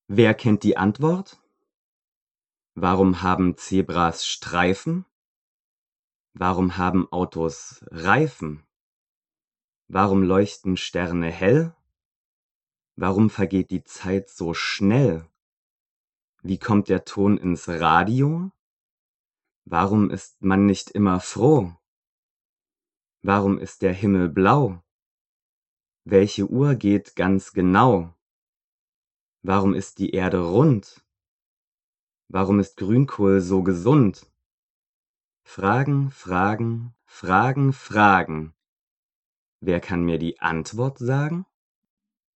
Wer kennt die Antwort? Warum haben Zebras Streifen? Warum haben Autos Reifen? Warum leuchten Sterne hell? Warum vergeht die Zeit so schnell? Wie kommt der Ton ins Radio? Warum ist man nicht immer froh? Warum ist der Himmel blau? Welche Uhr geht ganz genau? Warum ist die Erde rund? Warum ist Grünkohl so gesund? Fragen, Fragen, Fragen, Fragen. Wer kann mir die Antwort sagen?